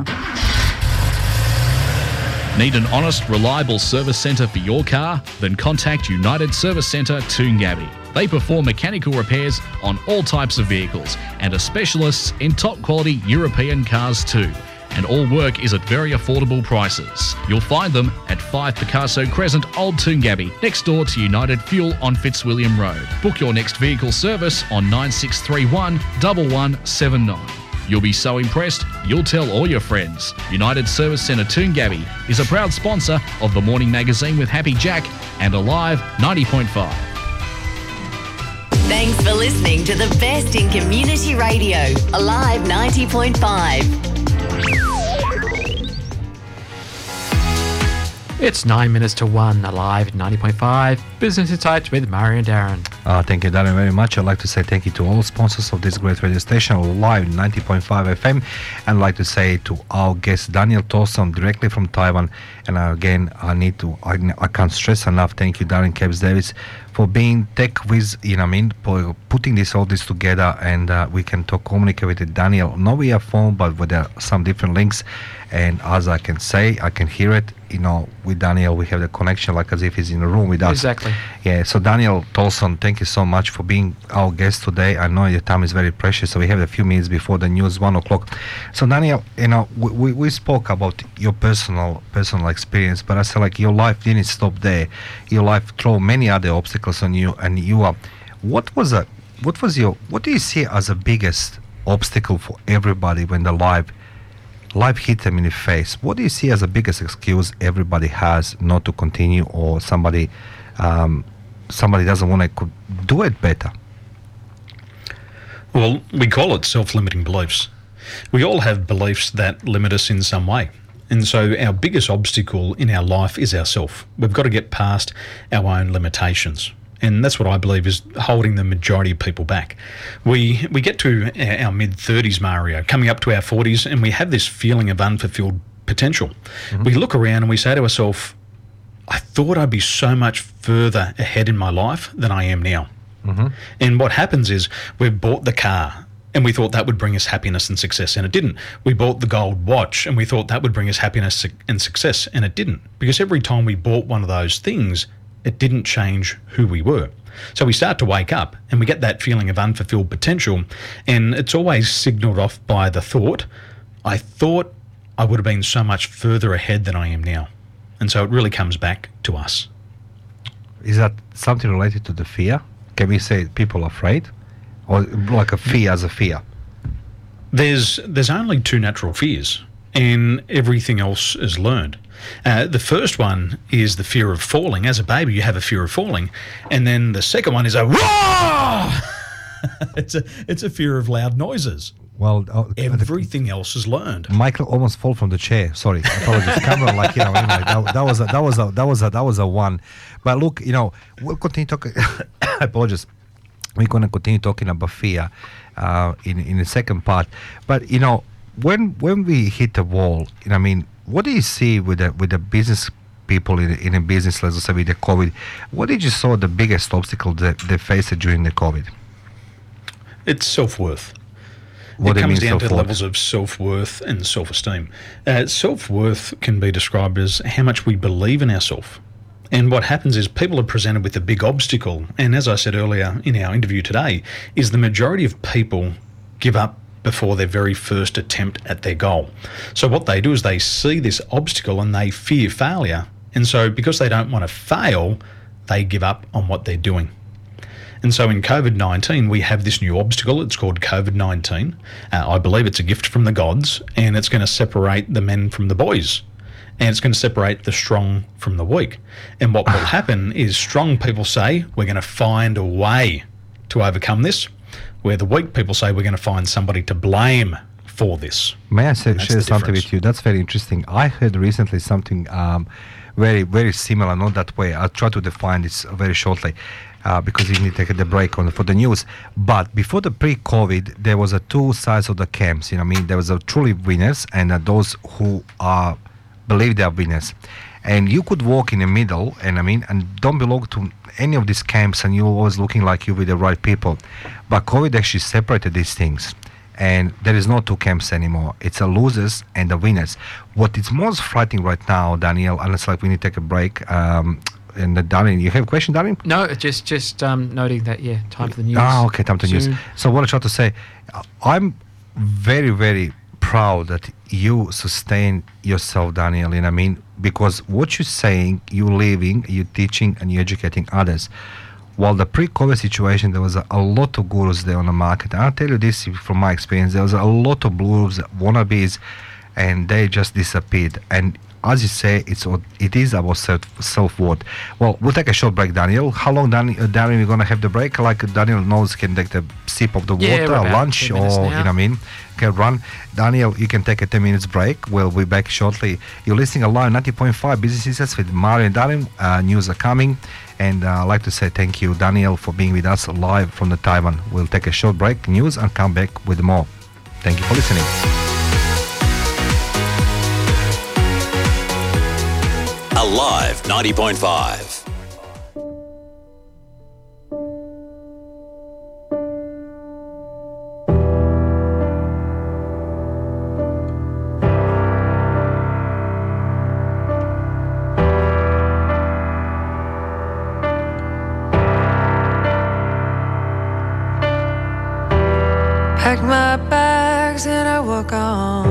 Need an honest, reliable service centre for your car? Then contact United Service Centre Toongabbie. They perform mechanical repairs on all types of vehicles and are specialists in top quality European cars too. And all work is at very affordable prices. You'll find them at 5 Picasso Crescent, Old Toongabbie, next door to United Fuel on Fitzwilliam Road. Book your next vehicle service on 9631 1179. You'll be so impressed, you'll tell all your friends. United Service Centre Toongabbie is a proud sponsor of The Morning Magazine with Happy Jack and Alive 90.5. Thanks for listening to the best in community radio, Alive 90.5. It's 9 minutes to 1, Alive 90.5, Business Insights with Murray and Darren. Thank you, Darren, very much. I'd like to say thank you to all sponsors of this great radio station, Live 90.5 FM. And I'd like to say to our guest, Daniel Tolson, directly from Taiwan. And again, I can't stress enough, thank you, Darren Kebs Davis, for being tech whiz, for putting all this together, and we can communicate with Daniel, not via phone, but with some different links. And as I can say, I can hear it, with Daniel, we have the connection like as if he's in a room with us. Exactly. Yeah, so Daniel Tolson, thank you so much for being our guest today. I know your time is very precious, so we have a few minutes before the news, 1 o'clock. So Daniel, we spoke about your personal experience, but I said like your life didn't stop there. Your life threw many other obstacles on you, and what do you see as the biggest obstacle for everybody when the life hit them in the face? What do you see as the biggest excuse everybody has not to continue, or somebody doesn't want to do it better? Well, we call it self-limiting beliefs. We all have beliefs that limit us in some way. And so our biggest obstacle in our life is ourself. We've got to get past our own limitations. And that's what I believe is holding the majority of people back. We get to our mid-30s, Mario, coming up to our 40s, and we have this feeling of unfulfilled potential. Mm-hmm. We look around and we say to ourselves, I thought I'd be so much further ahead in my life than I am now. Mm-hmm. And what happens is we've bought the car and we thought that would bring us happiness and success, and it didn't. We bought the gold watch and we thought that would bring us happiness and success, and it didn't. Because every time we bought one of those things, it didn't change who we were. So we start to wake up and we get that feeling of unfulfilled potential, and it's always signalled off by the thought, I thought I would have been so much further ahead than I am now. And so it really comes back to us. Is that something related to the fear? Can we say people are afraid? Or like a fear as a fear? There's only two natural fears, and everything else is learned. The first one is the fear of falling. As a baby, you have a fear of falling. And then the second one is a roar! It's a fear of loud noises. Well, everything else is learned. Michael almost fall from the chair. Sorry, apologies. Camera, that was a one. But look, we'll continue talking. I apologize. We're going to continue talking about fear in the second part. But when we hit the wall, what do you see with the business people in a business, let's say with the COVID? What did you saw the biggest obstacle that they faced during the COVID? It's self-worth. What it comes down self-worth? to levels of self-worth and self-esteem. Self-worth can be described as how much we believe in ourselves. And what happens is people are presented with a big obstacle. And as I said earlier in our interview today, is the majority of people give up before their very first attempt at their goal. So what they do is they see this obstacle and they fear failure. And so because they don't want to fail, they give up on what they're doing. And so in COVID-19, we have this new obstacle. It's called COVID-19. I believe it's a gift from the gods, and it's going to separate the men from the boys. And it's going to separate the strong from the weak. And what will happen is strong people say, we're going to find a way to overcome this, where the weak people say we're going to find somebody to blame for this. May I share something with you? That's very interesting. I heard recently something very, very similar, not that way. I'll try to define this very shortly. Because you need to take the break for the news. But before the pre-COVID, there was two sides of the camps. There was truly winners and those who believe they are winners. And you could walk in the middle, and don't belong to any of these camps, and you're always looking like you're with the right people. But COVID actually separated these things. And there is no two camps anymore. It's the losers and the winners. What is most frightening right now, Daniel, and it's like we need to take a break. And Darren, you have a question, Darren? No, just noting that, time for the news. Okay, time for the news. So what I try to say, I'm very, very proud that you sustain yourself, Daniel, because what you're saying, you're living, you're teaching, and you're educating others. While the pre-COVID situation, there was a lot of gurus there on the market. And I'll tell you this from my experience, there was a lot of gurus, wannabes, and they just disappeared. And as you say, it is about self-worth. Well, we'll take a short break, Daniel. How long, Darren, we're going to have the break? Like Daniel knows, can take a sip of the water, lunch, or, you know what I mean? Okay, run. Daniel, you can take a 10 minutes break. We'll be back shortly. You're listening live 90.5 Business Insights with Mario and Darren. News are coming. And I'd like to say thank you, Daniel, for being with us live from the Taiwan. We'll take a short break, news, and come back with more. Thank you for listening. Alive 90.5. Pack my bags and I walk on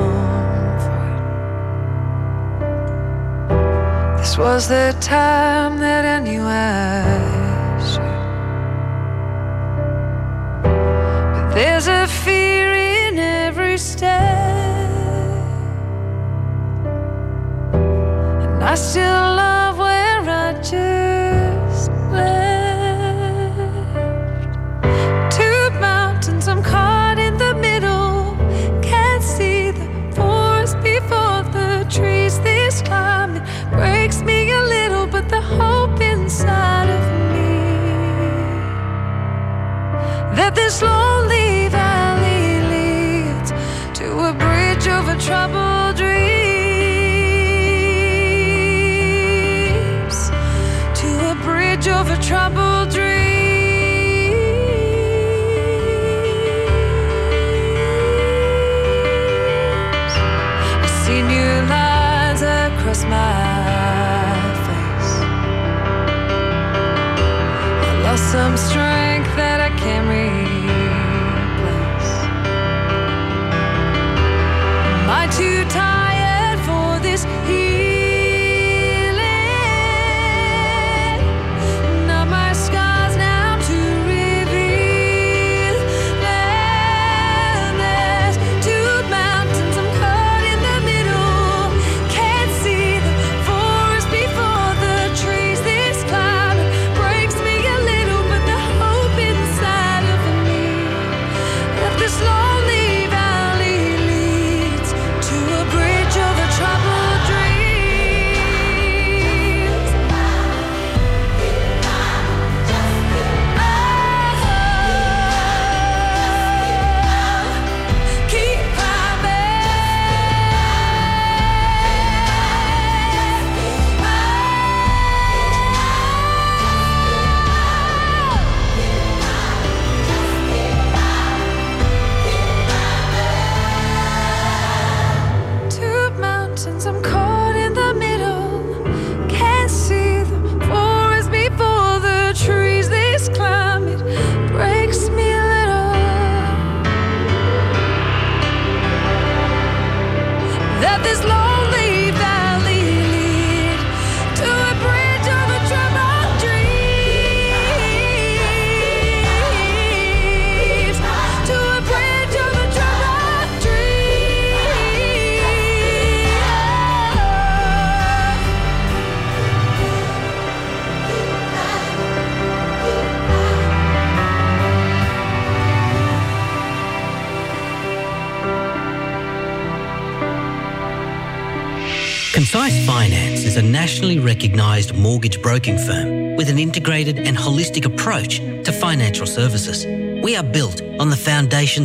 foot. This was the time that I knew I should. But there's a fear in every step, and I still love where I just left. Two mountains I'm caught in the middle, can't see the forest before the trees. This climate breaks me a little, but the hope inside of me that this lonely valley leads to a bridge over troubled dreams, to a bridge over troubled dreams. I see new lines across my face. I lost some strength that I can't replace. Am I too tired for this healing? Are my scars now to reveal? And there's two mountains I'm caught in the middle, can't see the forest before the trees. This climate breaks me a little, but the hope inside of me that this lonely valley leads to a bridge over troubled dreams. Keep two mountains I'm caught in the middle, can't see the forest before the trees. This climate breaks me a little, that this lonely valley lead to a bridge over troubled dreams, to a bridge over troubled Concise Finance is a nationally recognised mortgage broking firm with an integrated and holistic approach to financial services. We are built on the foundation